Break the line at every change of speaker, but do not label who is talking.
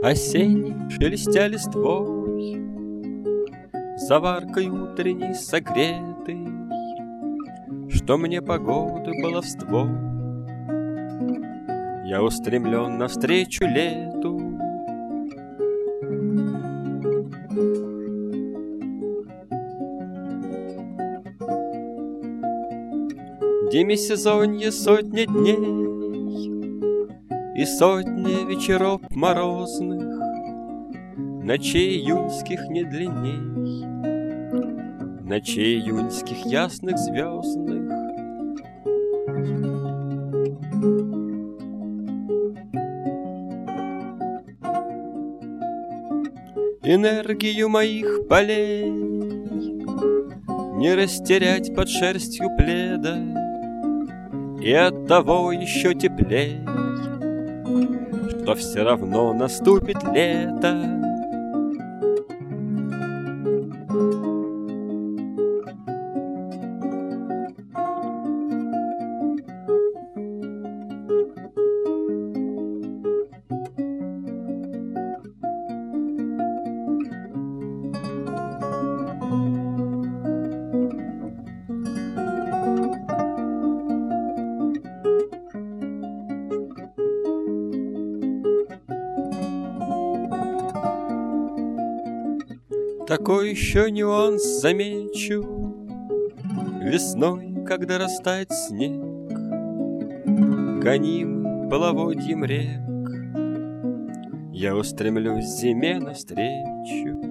Осенний, шелестя листвой, заваркой утренней согретой, что мне погода баловство, я устремлен навстречу лету. Демисезонье сотни дней и сотни вечеров морозных, ночей июньских не длинней, ночей июньских ясных звездных. Энергию моих полей не растерять под шерстью пледа, и оттого еще теплей, что все равно наступит лето. Такой еще нюанс замечу весной, когда растает снег, гонимый половодьем рек, я устремлюсь зиме навстречу.